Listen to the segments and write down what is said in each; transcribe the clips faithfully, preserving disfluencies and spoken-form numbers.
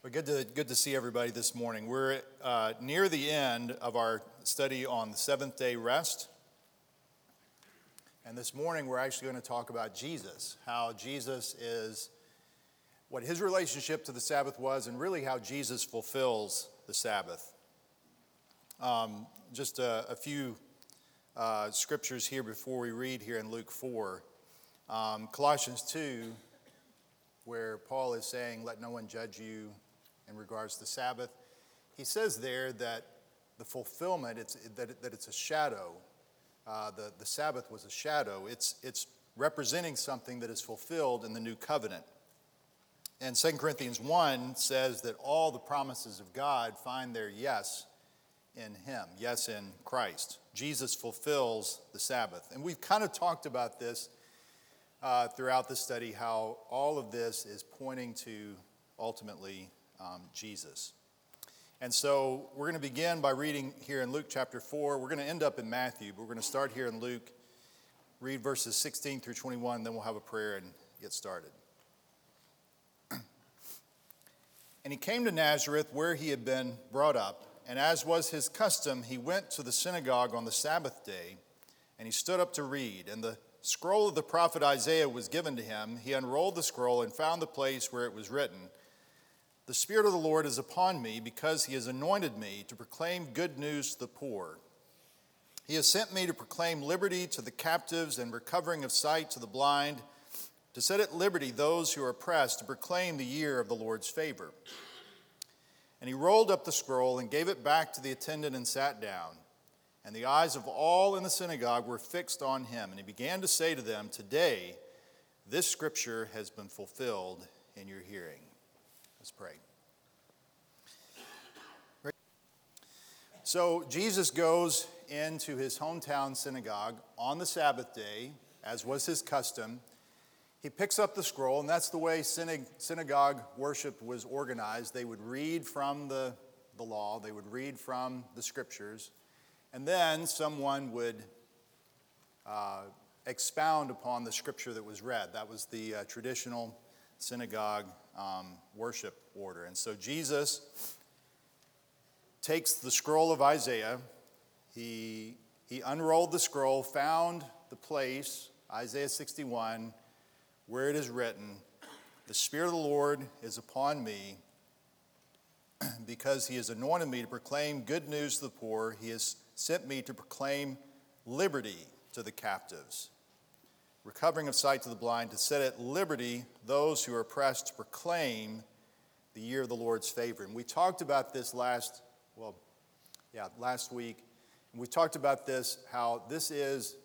Well, good to good to see everybody this morning. We're uh, near the end of our study on the seventh day rest. And this morning we're actually going to talk about Jesus, how Jesus is, what his relationship to the Sabbath was, and really how Jesus fulfills the Sabbath. Um, just a, a few uh, scriptures here before we read here in Luke four. Um, Colossians two, where Paul is saying, let no one judge you in regards to the Sabbath. He says there that the fulfillment, it's, that, it, that it's a shadow. Uh, the, the Sabbath was a shadow. It's, it's representing something that is fulfilled in the new covenant. And Second Corinthians one says that all the promises of God find their yes in him, yes in Christ. Jesus fulfills the Sabbath. And we've kind of talked about this uh, throughout the study, how all of this is pointing to ultimately Um, Jesus. And so we're going to begin by reading here in Luke chapter four. We're going to end up in Matthew, but we're going to start here in Luke, read verses sixteen through twenty-one, then we'll have a prayer and get started. And he came to Nazareth, where he had been brought up, and as was his custom, he went to the synagogue on the Sabbath day, and he stood up to read. And the scroll of the prophet Isaiah was given to him. He unrolled the scroll and found the place where it was written, "The Spirit of the Lord is upon me, because he has anointed me to proclaim good news to the poor. He has sent me to proclaim liberty to the captives and recovering of sight to the blind, to set at liberty those who are oppressed, to proclaim the year of the Lord's favor." And he rolled up the scroll and gave it back to the attendant and sat down. And the eyes of all in the synagogue were fixed on him. And he began to say to them, "Today this scripture has been fulfilled in your hearing." Let's pray. So Jesus goes into his hometown synagogue on the Sabbath day, as was his custom. He picks up the scroll, and that's the way synagogue worship was organized. They would read from the, the law, they would read from the scriptures, and then someone would uh, expound upon the scripture that was read. That was the uh, traditional synagogue um, worship order. And so Jesus takes the scroll of Isaiah. He, he unrolled the scroll, found the place, Isaiah sixty-one, where it is written, "The Spirit of the Lord is upon me, because he has anointed me to proclaim good news to the poor. He has sent me to proclaim liberty to the captives, recovering of sight to the blind, to set at liberty those who are oppressed, to proclaim the year of the Lord's favor." And we talked about this last, well, yeah, last week. And we talked about this, how this is,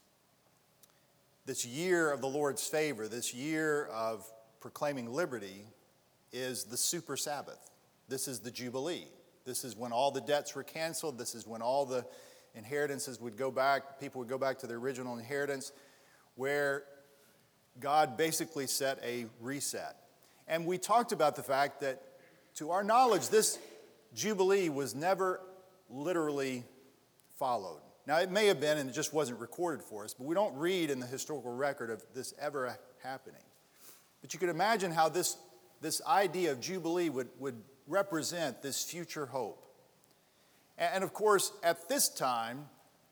this year of the Lord's favor, this year of proclaiming liberty, is the super Sabbath. This is the Jubilee. This is when all the debts were canceled. This is when all the inheritances would go back, people would go back to their original inheritance, where God basically set a reset. And we talked about the fact that, to our knowledge, this Jubilee was never literally followed. Now, it may have been, and it just wasn't recorded for us, but we don't read in the historical record of this ever happening. But you could imagine how this, this idea of Jubilee would, would represent this future hope. And, and of course, at this time,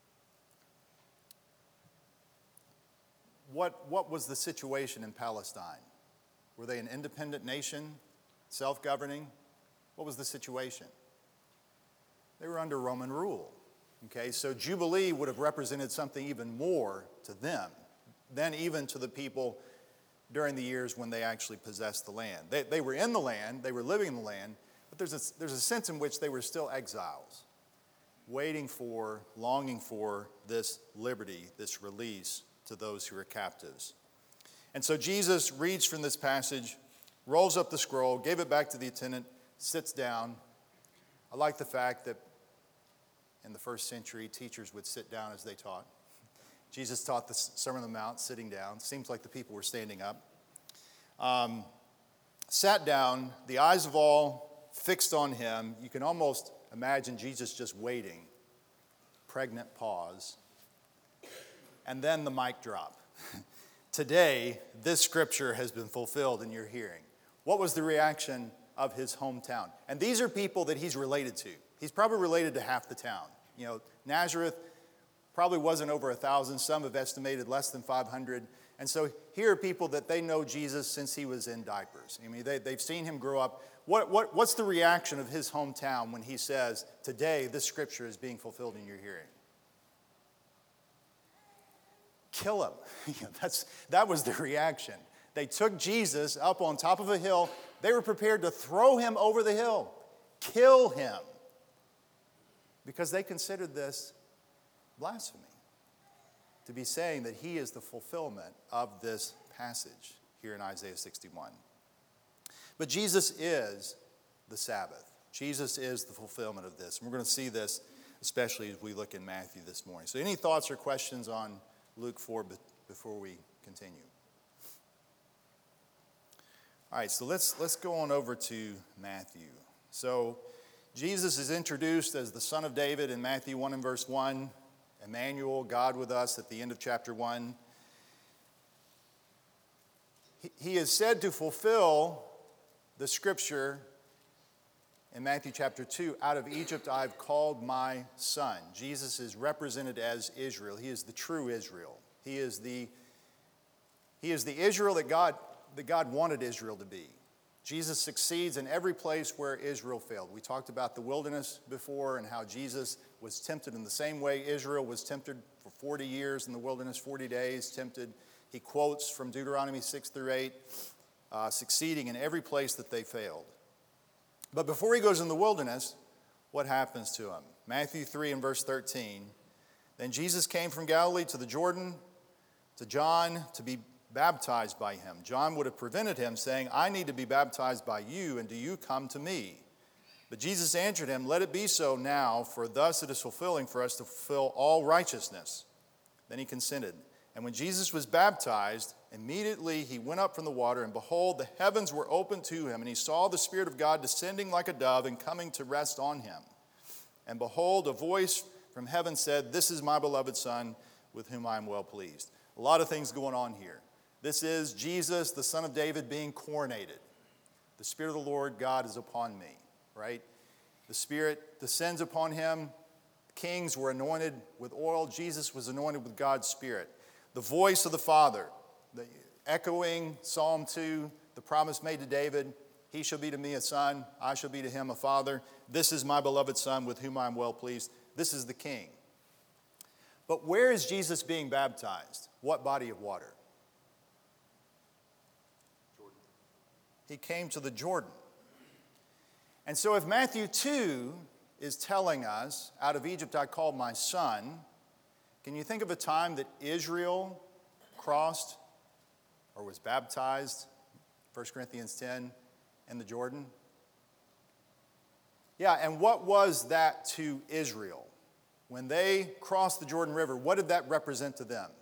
What, what was the situation in Palestine? Were they an independent nation, self-governing? What was the situation? They were under Roman rule. Okay, so Jubilee would have represented something even more to them than even to the people during the years when they actually possessed the land. They, they were in the land, they were living in the land, but there's a, there's a sense in which they were still exiles, waiting for, longing for this liberty, this release to those who are captives. And so Jesus reads from this passage, rolls up the scroll, gave it back to the attendant, sits down. I like the fact that in the first century, teachers would sit down as they taught. Jesus taught the Sermon on the Mount sitting down. Seems like the people were standing up. Um, sat down, the eyes of all fixed on him. You can almost imagine Jesus just waiting. Pregnant pause. And then the mic drop. Today, this scripture has been fulfilled in your hearing. What was the reaction of his hometown. And these are people that he's related to. He's probably related to half the town. You know, Nazareth probably wasn't over a thousand. Some have estimated less than five hundred. And so here are people that they know Jesus since he was in diapers. I mean, they, they've seen him grow up. What, what, what's the reaction of his hometown when he says, today this scripture is being fulfilled in your hearing? Kill him. That's, that was the reaction. They took Jesus up on top of a hill. They were prepared to throw him over the hill, kill him, because they considered this blasphemy, to be saying that he is the fulfillment of this passage here in Isaiah sixty-one. But Jesus is the Sabbath. Jesus is the fulfillment of this. And we're going to see this, especially as we look in Matthew this morning. So any thoughts or questions on Luke four before we continue? All right, so let's, let's go on over to Matthew. So Jesus is introduced as the Son of David in Matthew one and verse one. Emmanuel, God with us, at the end of chapter one. He, he is said to fulfill the scripture in Matthew chapter two, out of Egypt I've called my son. Jesus is represented as Israel. He is the true Israel. He is the, he is the Israel that God, that God wanted Israel to be. Jesus succeeds in every place where Israel failed. We talked about the wilderness before and how Jesus was tempted in the same way Israel was tempted for forty years in the wilderness, forty days, tempted. He quotes from Deuteronomy six through eight, uh, succeeding in every place that they failed. But before he goes in the wilderness, what happens to him? Matthew three and verse thirteen. Then Jesus came from Galilee to the Jordan to John to be baptized by him. John would have prevented him, saying, I need to be baptized by you, and do you come to me? But Jesus answered him, let it be so now, for thus it is fulfilling for us to fulfill all righteousness. Then he consented. And when Jesus was baptized, immediately he went up from the water, and behold, the heavens were opened to him, and he saw the Spirit of God descending like a dove and coming to rest on him. And behold, a voice from heaven said, this is my beloved Son, with whom I am well pleased. A lot of things going on here. This is Jesus, the Son of David, being coronated. The Spirit of the Lord God is upon me, right? The Spirit descends upon him. Kings were anointed with oil. Jesus was anointed with God's Spirit. The voice of the Father, the echoing Psalm two, the promise made to David, he shall be to me a son, I shall be to him a father. This is my beloved Son, with whom I am well pleased. This is the King. But where is Jesus being baptized? What body of water? He came to the Jordan. And so if Matthew two is telling us, out of Egypt I called my son, can you think of a time that Israel crossed or was baptized, First Corinthians ten, in the Jordan? Yeah, and what was that to Israel? When they crossed the Jordan River, what did that represent to them?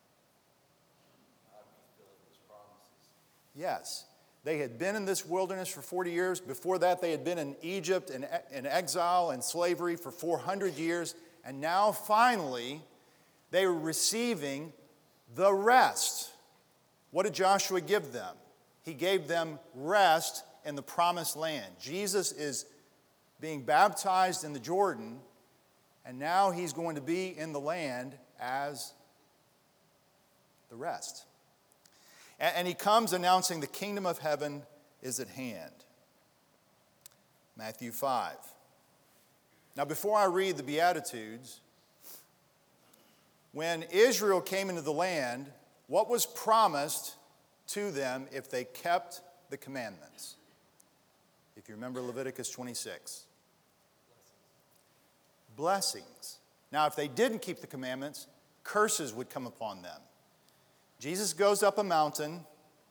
Yes. They had been in this wilderness for forty years. Before that, they had been in Egypt in, in exile and slavery for four hundred years. And now, finally, they were receiving the rest. What did Joshua give them? He gave them rest in the promised land. Jesus is being baptized in the Jordan, and now he's going to be in the land as the rest. And he comes announcing the kingdom of heaven is at hand. Matthew five. Now, before I read the Beatitudes, when Israel came into the land, what was promised to them if they kept the commandments? If you remember Leviticus twenty-six. Blessings. Now, if they didn't keep the commandments, curses would come upon them. Jesus goes up a mountain.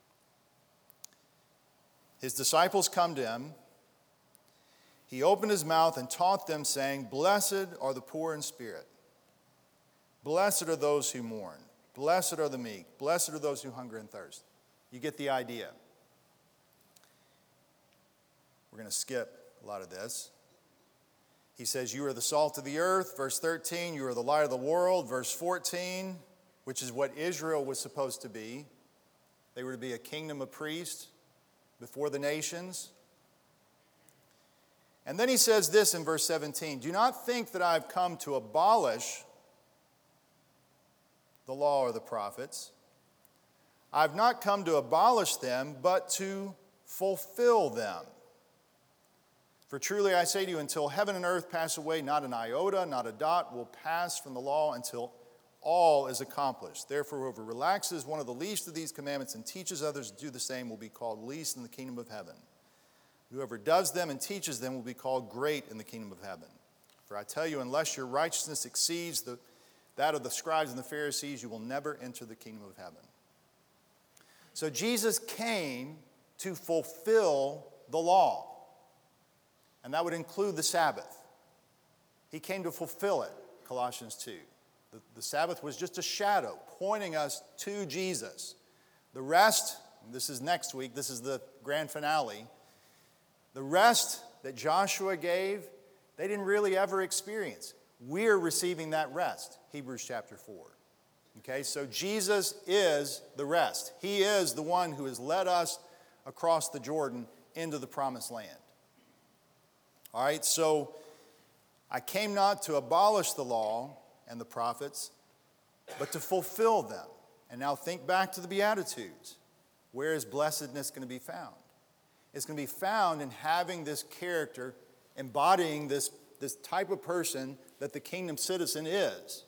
His disciples come to him. He opened his mouth and taught them, saying, blessed are the poor in spirit. Blessed are those who mourn. Blessed are the meek. Blessed are those who hunger and thirst. You get the idea. We're going to skip a lot of this. He says, you are the salt of the earth. Verse thirteen, you are the light of the world. Verse fourteen, which is what Israel was supposed to be. They were to be a kingdom of priests before the nations. And then he says this in verse seventeen, do not think that I've come to abolish the law or the prophets. I've not come to abolish them, but to fulfill them. For truly I say to you, until heaven and earth pass away, not an iota, not a dot will pass from the law until all is accomplished. Therefore, whoever relaxes one of the least of these commandments and teaches others to do the same will be called least in the kingdom of heaven. Whoever does them and teaches them will be called great in the kingdom of heaven. For I tell you, unless your righteousness exceeds the, that of the scribes and the Pharisees, you will never enter the kingdom of heaven. So Jesus came to fulfill the law. And that would include the Sabbath. He came to fulfill it, Colossians two. The, the Sabbath was just a shadow pointing us to Jesus. The rest, this is next week, this is the grand finale. The rest that Joshua gave, they didn't really ever experience. We're receiving that rest, Hebrews chapter four. Okay, so Jesus is the rest. He is the one who has led us across the Jordan into the promised land. All right, so I came not to abolish the law and the prophets, but to fulfill them. And now think back to the Beatitudes. Where is blessedness going to be found? It's going to be found in having this character, embodying this, this type of person that the kingdom citizen is.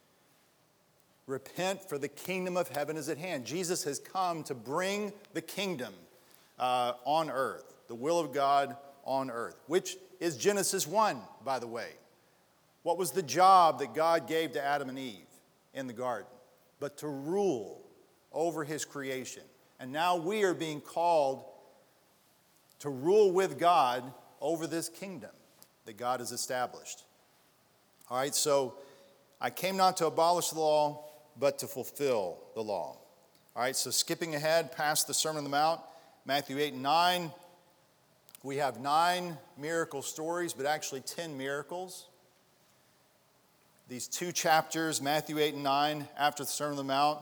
Repent, for the kingdom of heaven is at hand. Jesus has come to bring the kingdom uh, on earth, the will of God on earth, which is Genesis one, by the way. What was the job that God gave to Adam and Eve in the garden? But to rule over his creation. And now we are being called to rule with God over this kingdom that God has established. All right, so I came not to abolish the law, but to fulfill the law. All right, so skipping ahead past the Sermon on the Mount, Matthew eight and nine. We have nine miracle stories, but actually ten miracles. These two chapters, Matthew eight and nine, after the Sermon on the Mount,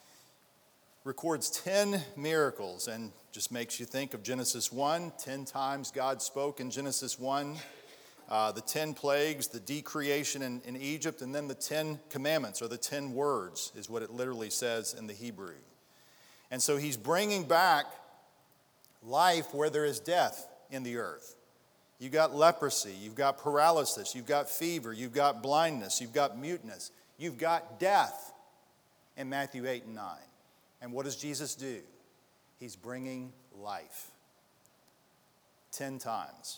records ten miracles and just makes you think of Genesis one. Ten times God spoke in Genesis one. Uh, the ten plagues, the decreation in, in Egypt, and then the ten commandments, or the ten words, is what it literally says in the Hebrew. And so he's bringing back life where there is death in the earth. You've got leprosy, you've got paralysis, you've got fever, you've got blindness, you've got muteness, you've got death in Matthew eight and nine. And what does Jesus do? He's bringing life. Ten times.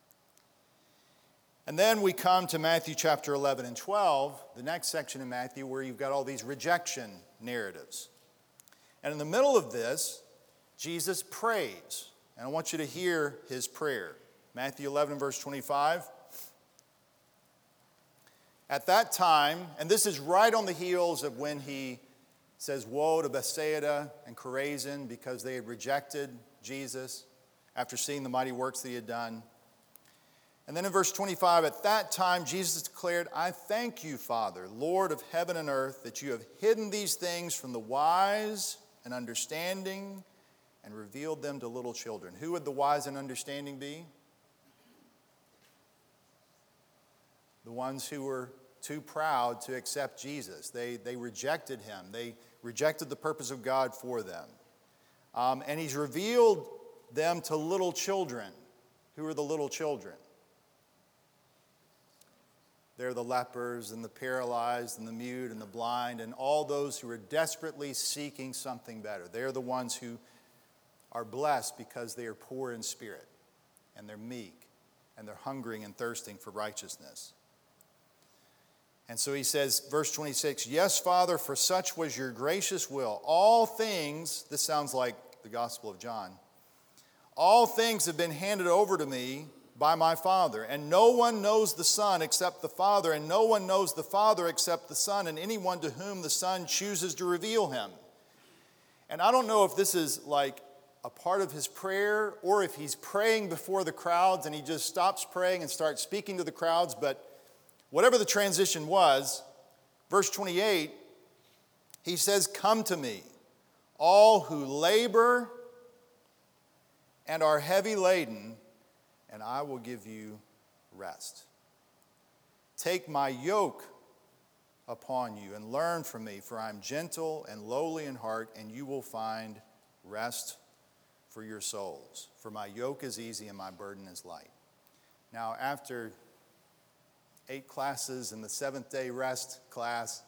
And then we come to Matthew chapter eleven and twelve, the next section in Matthew, where you've got all these rejection narratives. And in the middle of this, Jesus prays. And I want you to hear his prayer. Matthew eleven, verse twenty-five. At that time, and this is right on the heels of when he says, woe to Bethsaida and Chorazin, because they had rejected Jesus after seeing the mighty works that he had done. And then in verse twenty-five, at that time Jesus declared, I thank you, Father, Lord of heaven and earth, that you have hidden these things from the wise and understanding and revealed them to little children. Who would the wise and understanding be? The ones who were too proud to accept Jesus. They, they rejected him. They rejected the purpose of God for them. Um, and he's revealed them to little children. Who are the little children? They're the lepers and the paralyzed and the mute and the blind and all those who are desperately seeking something better. They're the ones who are blessed because they are poor in spirit and they're meek and they're hungering and thirsting for righteousness. And so he says, verse twenty-six, yes, Father, for such was your gracious will. All things, this sounds like the Gospel of John, all things have been handed over to me by my Father, and no one knows the Son except the Father, and no one knows the Father except the Son, and anyone to whom the Son chooses to reveal him. And I don't know if this is like a part of his prayer, or if he's praying before the crowds and he just stops praying and starts speaking to the crowds, but whatever the transition was, verse twenty-eight, he says, come to me, all who labor and are heavy laden, and I will give you rest. Take my yoke upon you and learn from me, for I am gentle and lowly in heart, and you will find rest for your souls. For my yoke is easy and my burden is light. Now, after eight classes in the seventh day rest class,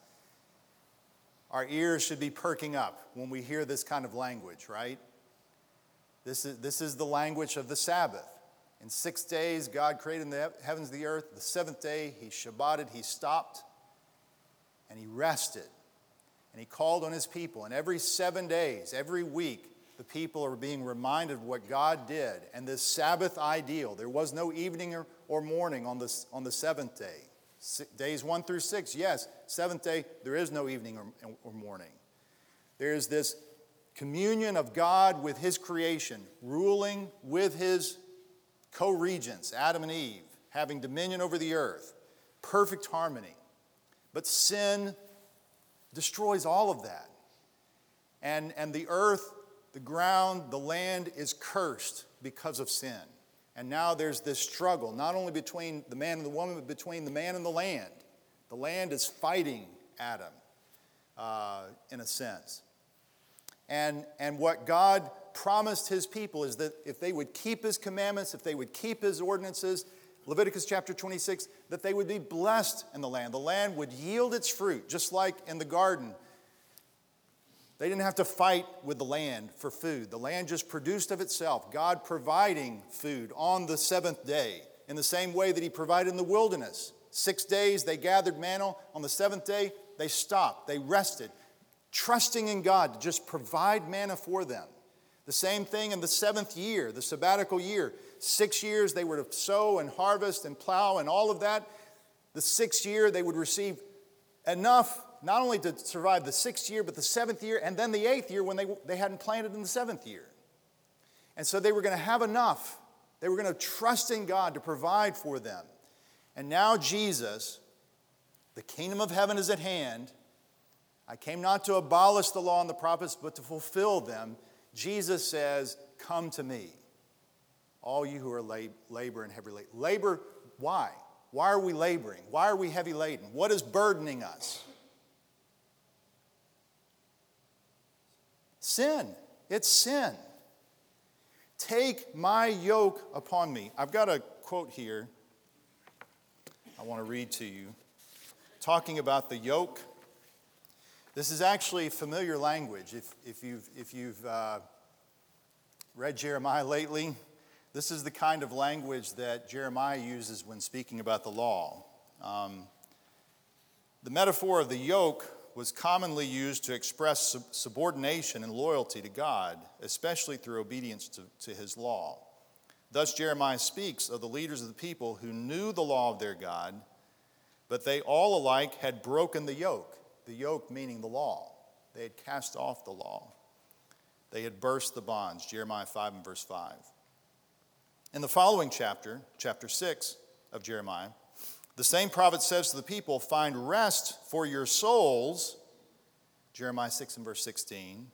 our ears should be perking up when we hear this kind of language, right? This is, this is the language of the Sabbath. In six days, God created the heavens and the earth. The seventh day, he Shabbated, he stopped, and he rested. And he called on his people. And every seven days, every week, the people are being reminded of what God did. And this Sabbath ideal, there was no evening or, or morning on, this, on the seventh day. S- days one through six, yes. Seventh day, there is no evening or, or morning. There is this communion of God with his creation, ruling with his co-regents, Adam and Eve, having dominion over the earth, perfect harmony. But sin destroys all of that. And, and the earth, the ground, the land is cursed because of sin. And now there's this struggle, not only between the man and the woman, but between the man and the land. The land is fighting Adam, uh, in a sense. And, and what God promised his people is that if they would keep his commandments, if they would keep his ordinances, Leviticus chapter twenty-six, that they would be blessed in the land. The land would yield its fruit, just like in the garden. They didn't have to fight with the land for food. The land just produced of itself, God providing food on the seventh day, in the same way that he provided in the wilderness. Six days they gathered manna. On the seventh day, they stopped. They rested, trusting in God to just provide manna for them. The same thing in the seventh year, the sabbatical year. Six years they were to sow and harvest and plow and all of that. The sixth year they would receive enough, not only to survive the sixth year, but the seventh year, and then the eighth year when they, they hadn't planted in the seventh year. And so they were going to have enough. They were going to trust in God to provide for them. And now Jesus, the kingdom of heaven is at hand. I came not to abolish the law and the prophets, but to fulfill them. Jesus says, come to me, all you who are lab- labor and heavy laden. Labor, why? Why are we laboring? Why are we heavy laden? What is burdening us? Sin. It's sin. Take my yoke upon me. I've got a quote here I want to read to you, talking about the yoke. This is actually familiar language. If, if you've, if you've uh, read Jeremiah lately, this is the kind of language that Jeremiah uses when speaking about the law. Um, the metaphor of the yoke was commonly used to express sub- subordination and loyalty to God, especially through obedience to, to his law. Thus, Jeremiah speaks of the leaders of the people who knew the law of their God, but they all alike had broken the yoke. The yoke meaning the law. They had cast off the law. They had burst the bonds, Jeremiah five and verse five. In the following chapter, chapter six of Jeremiah, the same prophet says to the people, find rest for your souls, Jeremiah six and verse sixteen,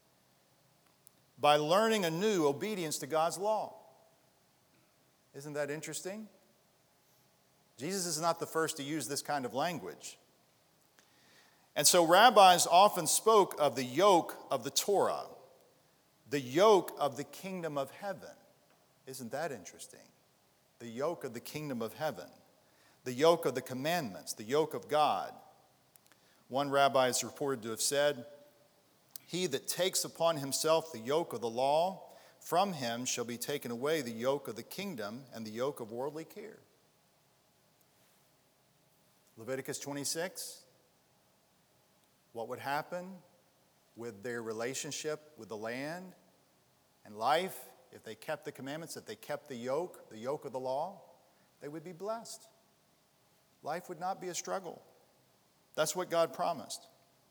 by learning anew obedience to God's law. Isn't that interesting? Jesus is not the first to use this kind of language. And so rabbis often spoke of the yoke of the Torah, the yoke of the kingdom of heaven. Isn't that interesting? The yoke of the kingdom of heaven, the yoke of the commandments, the yoke of God. One rabbi is reported to have said, he that takes upon himself the yoke of the law, from him shall be taken away the yoke of the kingdom and the yoke of worldly care. Leviticus twenty-six. What would happen with their relationship with the land and life if they kept the commandments, if they kept the yoke, the yoke of the law? They would be blessed. Life would not be a struggle. That's what God promised.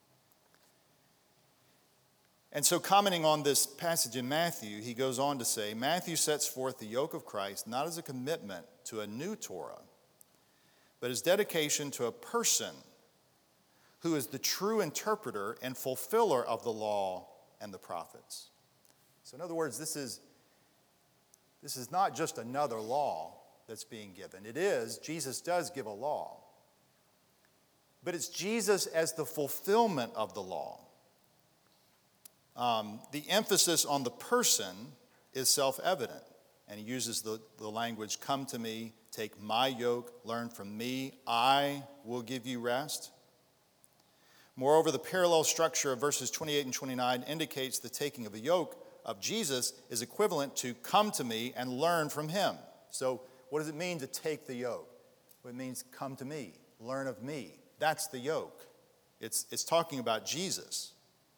And so commenting on this passage in Matthew, he goes on to say, Matthew sets forth the yoke of Christ not as a commitment to a new Torah, but as dedication to a person who is the true interpreter and fulfiller of the law and the prophets. So in other words, this is, this is not just another law that's being given. It is, Jesus does give a law. But it's Jesus as the fulfillment of the law. Um, the emphasis on the person is self-evident. And he uses the, the language, come to me, take my yoke, learn from me, I will give you rest. Moreover, the parallel structure of verses twenty-eight and twenty-nine indicates the taking of a yoke of Jesus is equivalent to come to me and learn from him. So what does it mean to take the yoke? Well, it means come to me, learn of me. That's the yoke. It's, it's talking about Jesus.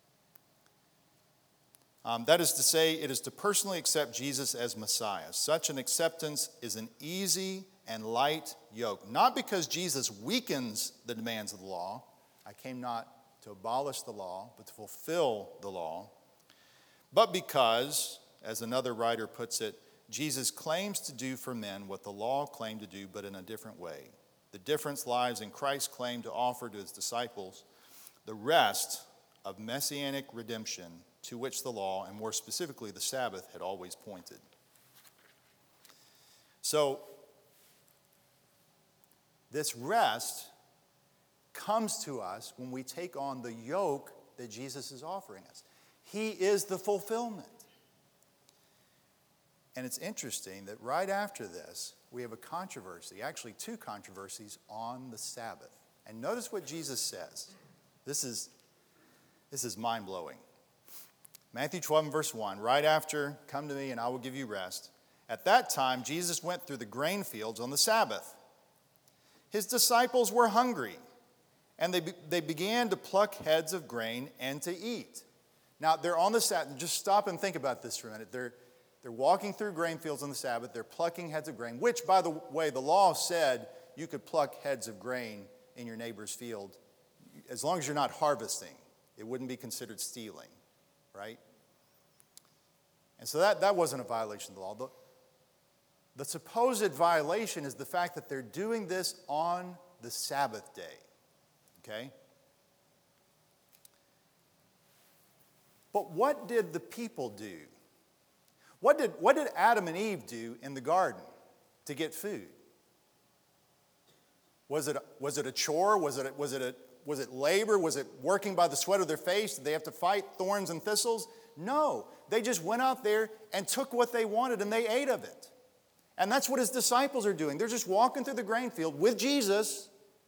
Um, that is to say, it is to personally accept Jesus as Messiah. Such an acceptance is an easy and light yoke. Not because Jesus weakens the demands of the law. I came not to abolish the law, but to fulfill the law. But because, as another writer puts it, Jesus claims to do for men what the law claimed to do, but in a different way. The difference lies in Christ's claim to offer to his disciples the rest of messianic redemption to which the law, and more specifically the Sabbath, had always pointed. So, this rest comes to us when we take on the yoke that Jesus is offering us. He is the fulfillment. And it's interesting that right after this, we have a controversy, actually two controversies on the Sabbath. And notice what Jesus says. This is, this is mind-blowing. Matthew twelve, verse one, right after, come to me and I will give you rest. At that time, Jesus went through the grain fields on the Sabbath. His disciples were hungry, and they, be, they began to pluck heads of grain and to eat. Now, they're on the Sabbath. Just stop and think about this for a minute. They're, they're walking through grain fields on the Sabbath. They're plucking heads of grain, which, by the way, the law said you could pluck heads of grain in your neighbor's field as long as you're not harvesting. It wouldn't be considered stealing, right? And so that, that wasn't a violation of the law. The, the supposed violation is the fact that they're doing this on the Sabbath day, okay? But what did the people do? What did, what did Adam and Eve do in the garden to get food? Was it, was it a chore? Was it, was, it a, was it labor? Was it working by the sweat of their face? Did they have to fight thorns and thistles? No. They just went out there and took what they wanted and they ate of it. And that's what his disciples are doing. They're just walking through the grain field with Jesus,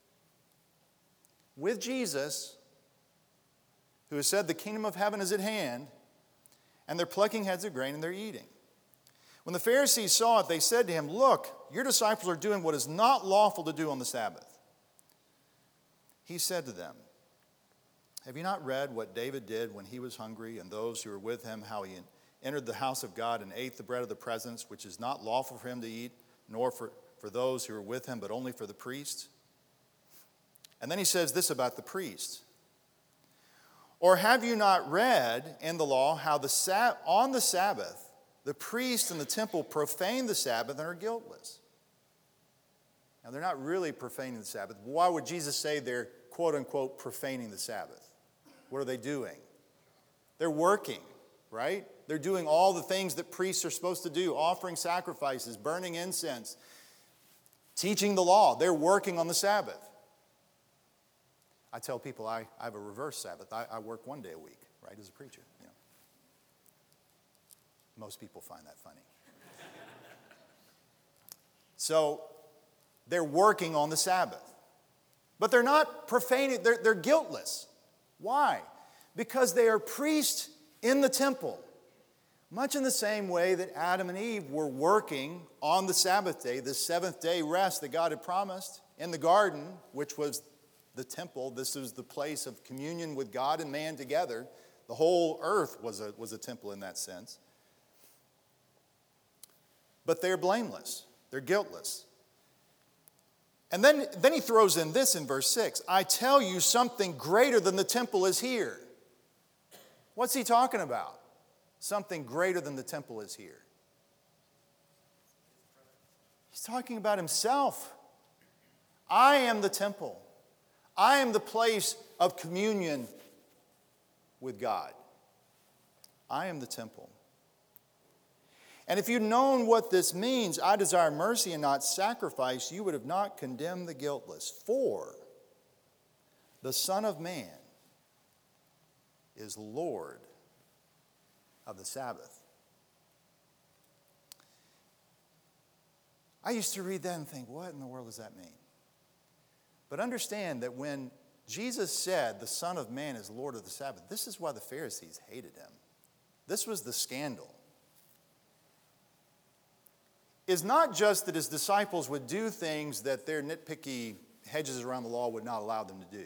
with Jesus, who has said the kingdom of heaven is at hand, and they're plucking heads of grain and they're eating. When the Pharisees saw it, they said to him, look, your disciples are doing what is not lawful to do on the Sabbath. He said to them, have you not read what David did when he was hungry and those who were with him, how he entered the house of God and ate the bread of the presence, which is not lawful for him to eat, nor for, for those who are with him, but only for the priests? And then he says this about the priest. Or have you not read in the law how the on the Sabbath the priests in the temple profane the Sabbath and are guiltless? Now, they're not really profaning the Sabbath. Why would Jesus say they're, quote unquote, profaning the Sabbath? What are they doing? They're working, right? They're doing all the things that priests are supposed to do, offering sacrifices, burning incense, teaching the law. They're working on the Sabbath. I tell people I, I have a reverse Sabbath. I, I work one day a week, right, as a preacher. You know. Most people find that funny. So they're working on the Sabbath. But they're not profaning, they're, they're guiltless. Why? Because they are priests in the temple. Much in the same way that Adam and Eve were working on the Sabbath day, the seventh day rest that God had promised in the garden, which was the temple. This was the place of communion with God and man together. The whole earth was a, was a temple in that sense. But they're blameless. They're guiltless. And then, then he throws in this in verse six. I tell you, something greater than the temple is here. What's he talking about? Something greater than the temple is here. He's talking about himself. I am the temple. I am the place of communion with God. I am the temple. And if you'd known what this means, I desire mercy and not sacrifice, you would have not condemned the guiltless. For the Son of Man is Lord of the Sabbath. I used to read that and think, what in the world does that mean? But understand that when Jesus said the Son of Man is Lord of the Sabbath, this is why the Pharisees hated him. This was the scandal. Is not just that his disciples would do things that their nitpicky hedges around the law would not allow them to do.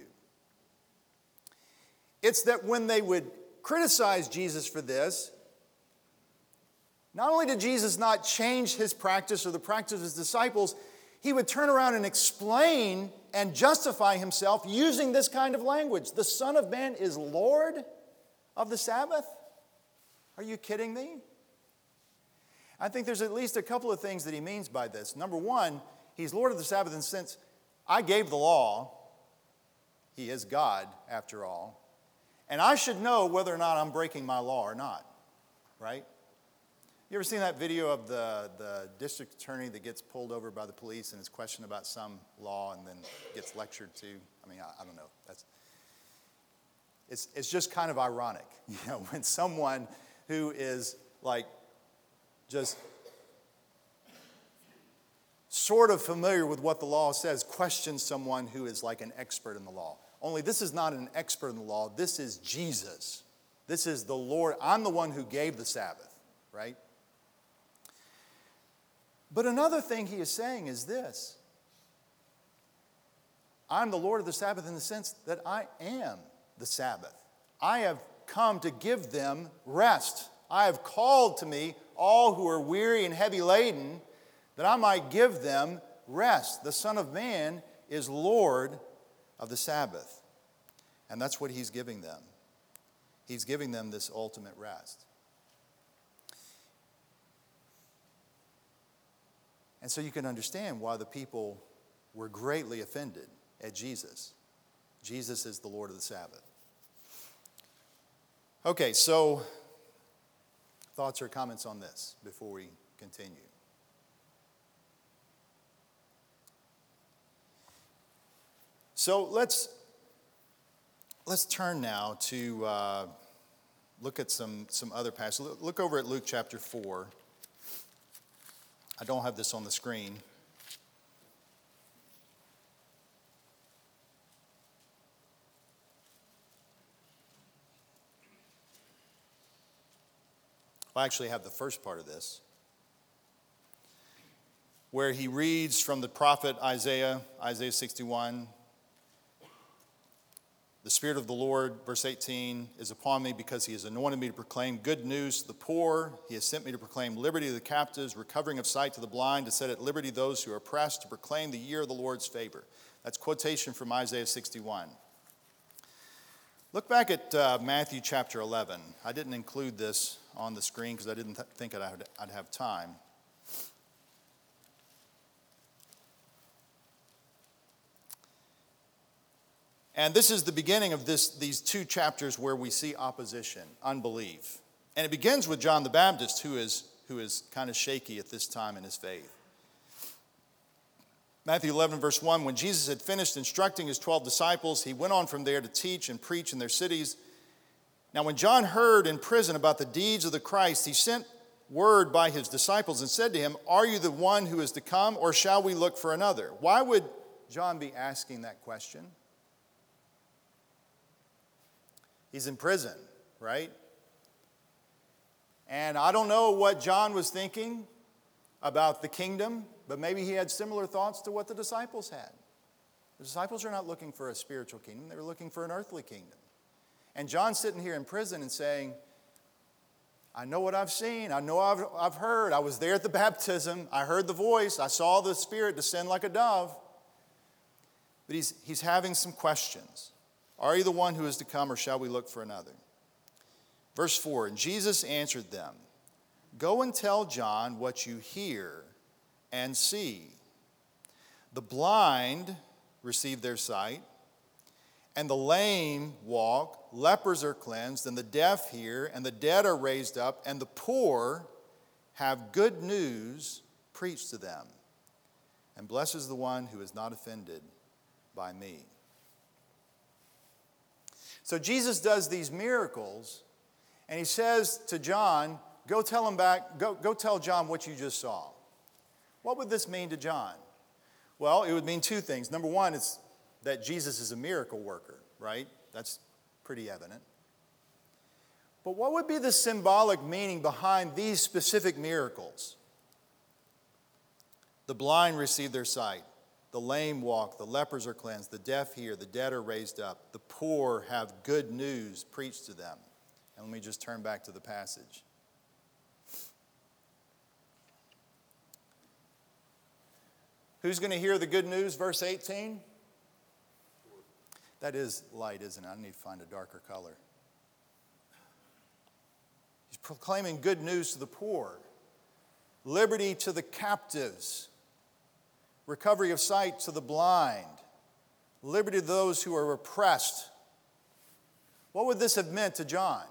It's that when they would criticize Jesus for this, not only did Jesus not change his practice or the practice of his disciples, he would turn around and explain and justify himself using this kind of language. The Son of Man is Lord of the Sabbath? Are you kidding me? I think there's at least a couple of things that he means by this. Number one, he's Lord of the Sabbath in the sense, I gave the law. He is God, after all. And I should know whether or not I'm breaking my law or not, right? You ever seen that video of the, the district attorney that gets pulled over by the police and is questioned about some law and then gets lectured to? I mean, I, I don't know. That's, it's, it's just kind of ironic, you know, when someone who is like just sort of familiar with what the law says questions someone who is like an expert in the law. Only this is not an expert in the law. This is Jesus. This is the Lord. I'm the one who gave the Sabbath, right? But another thing he is saying is this. I'm the Lord of the Sabbath in the sense that I am the Sabbath. I have come to give them rest. I have called to me all who are weary and heavy laden, that I might give them rest. The Son of Man is Lord of the Sabbath. And that's what he's giving them. He's giving them this ultimate rest. And so you can understand why the people were greatly offended at Jesus. Jesus is the Lord of the Sabbath. Okay, so thoughts or comments on this before we continue? So let's let's turn now to uh, look at some, some other passages. Look, look over at Luke chapter four. I don't have this on the screen. I actually have the first part of this, where he reads from the prophet Isaiah, Isaiah sixty-one. The Spirit of the Lord, verse eighteen, is upon me because he has anointed me to proclaim good news to the poor. He has sent me to proclaim liberty to the captives, recovering of sight to the blind, to set at liberty those who are oppressed, to proclaim the year of the Lord's favor. That's quotation from Isaiah sixty-one. Look back at uh, Matthew chapter eleven. I didn't include this on the screen because I didn't th- think I'd, I'd have time. And this is the beginning of this, these two chapters where we see opposition, unbelief. And it begins with John the Baptist, who is, who is kind of shaky at this time in his faith. Matthew eleven, verse one, when Jesus had finished instructing his twelve disciples, he went on from there to teach and preach in their cities. Now when John heard in prison about the deeds of the Christ, he sent word by his disciples and said to him, are you the one who is to come, or shall we look for another? Why would John be asking that question? He's in prison, right? And I don't know what John was thinking about the kingdom, but maybe he had similar thoughts to what the disciples had. The disciples are not looking for a spiritual kingdom. They were looking for an earthly kingdom. And John's sitting here in prison and saying, I know what I've seen. I know I've, I've heard. I was there at the baptism. I heard the voice. I saw the Spirit descend like a dove. But he's, he's having some questions. Are you the one who is to come, or shall we look for another? Verse four, and Jesus answered them, go and tell John what you hear and see. The blind receive their sight, and the lame walk, lepers are cleansed, and the deaf hear, and the dead are raised up, and the poor have good news preached to them. And blessed is the one who is not offended by me. So Jesus does these miracles, and he says to John, go tell him back, go, go tell John what you just saw. What would this mean to John? Well, it would mean two things. Number one, it's that Jesus is a miracle worker, right? That's pretty evident. But what would be the symbolic meaning behind these specific miracles? The blind receive their sight. The lame walk. The lepers are cleansed. The deaf hear. The dead are raised up. The poor have good news preached to them. And let me just turn back to the passage. Who's going to hear the good news? Verse eighteen. That is light, isn't it? I need to find a darker color. He's proclaiming good news to the poor, liberty to the captives, recovery of sight to the blind, liberty to those who are oppressed. What would this have meant to John?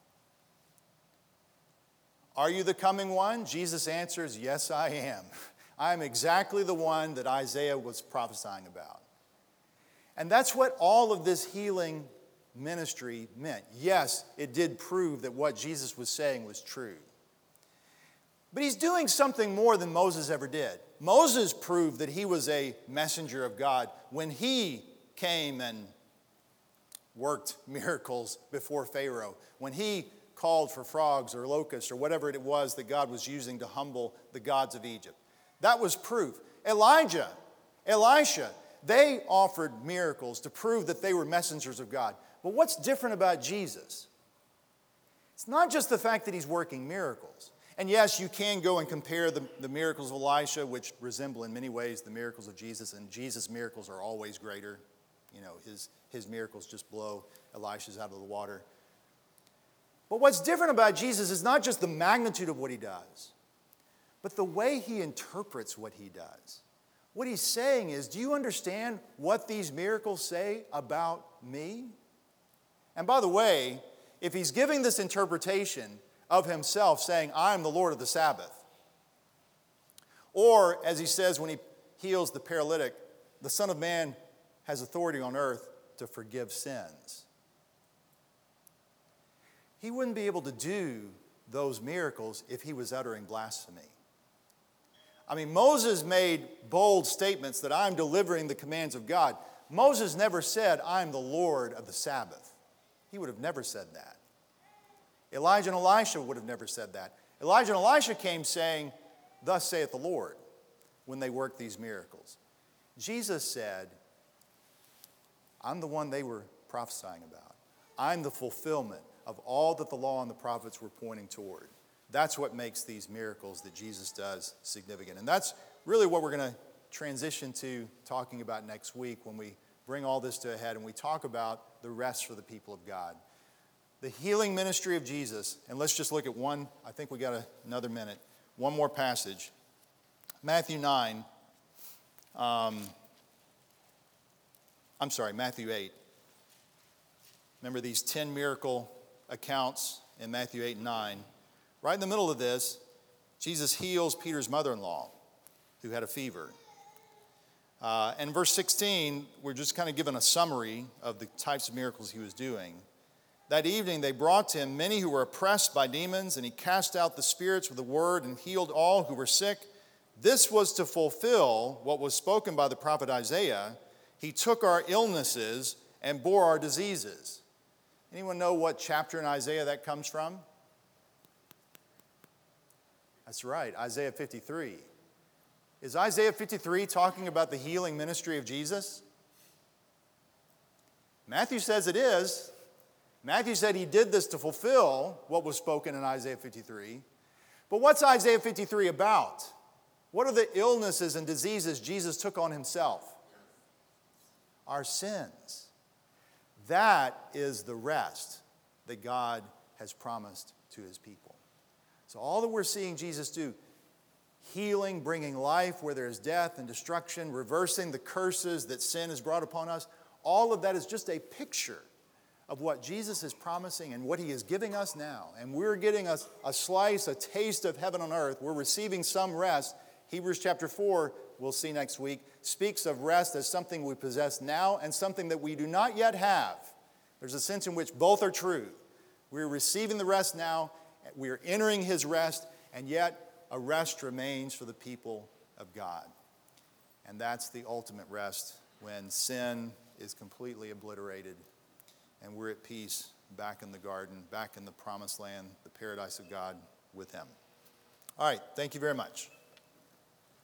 Are you the coming one? Jesus answers, yes, I am. I am exactly the one that Isaiah was prophesying about. And that's what all of this healing ministry meant. Yes, it did prove that what Jesus was saying was true. But he's doing something more than Moses ever did. Moses proved that he was a messenger of God when he came and worked miracles before Pharaoh, when he called for frogs or locusts or whatever it was that God was using to humble the gods of Egypt. That was proof. Elijah, Elisha, they offered miracles to prove that they were messengers of God. But what's different about Jesus? It's not just the fact that he's working miracles. And yes, you can go and compare the, the miracles of Elisha, which resemble in many ways the miracles of Jesus, and Jesus' miracles are always greater. You know, his, his miracles just blow Elisha's out of the water. But what's different about Jesus is not just the magnitude of what he does, but the way he interprets what he does. What he's saying is, do you understand what these miracles say about me? And by the way, if he's giving this interpretation of himself, saying, I am the Lord of the Sabbath, or as he says when he heals the paralytic, the Son of Man has authority on earth to forgive sins, he wouldn't be able to do those miracles if he was uttering blasphemy. I mean, Moses made bold statements that I'm delivering the commands of God. Moses never said, I'm the Lord of the Sabbath. He would have never said that. Elijah and Elisha would have never said that. Elijah and Elisha came saying, thus saith the Lord, when they worked these miracles. Jesus said, I'm the one they were prophesying about. I'm the fulfillment of all that the law and the prophets were pointing toward. That's what makes these miracles that Jesus does significant. And that's really what we're going to transition to talking about next week when we bring all this to a head and we talk about the rest for the people of God. The healing ministry of Jesus. And let's just look at one. I think we got a, another minute. One more passage. Matthew nine. Um, I'm sorry, Matthew eight. Remember these ten miracle accounts in Matthew eight and nine. Right in the middle of this, Jesus heals Peter's mother-in-law who had a fever. Uh, and in verse sixteen, we're just kind of given a summary of the types of miracles he was doing. That evening they brought to him many who were oppressed by demons, and he cast out the spirits with a word and healed all who were sick. This was to fulfill what was spoken by the prophet Isaiah. He took our illnesses and bore our diseases. Anyone know what chapter in Isaiah that comes from? That's right, Isaiah fifty-three. Is Isaiah fifty-three talking about the healing ministry of Jesus? Matthew says it is. Matthew said he did this to fulfill what was spoken in Isaiah fifty-three. But what's Isaiah fifty-three about? What are the illnesses and diseases Jesus took on himself? Our sins. That is the rest that God has promised to his people. So all that we're seeing Jesus do, healing, bringing life where there is death and destruction, reversing the curses that sin has brought upon us, all of that is just a picture of what Jesus is promising and what he is giving us now. And we're getting a, a slice, a taste of heaven on earth. We're receiving some rest. Hebrews chapter four, we'll see next week, speaks of rest as something we possess now and something that we do not yet have. There's a sense in which both are true. We're receiving the rest now, we're entering his rest, and yet a rest remains for the people of God. And that's the ultimate rest when sin is completely obliterated and we're at peace back in the garden, back in the promised land, the paradise of God with him. All right, thank you very much.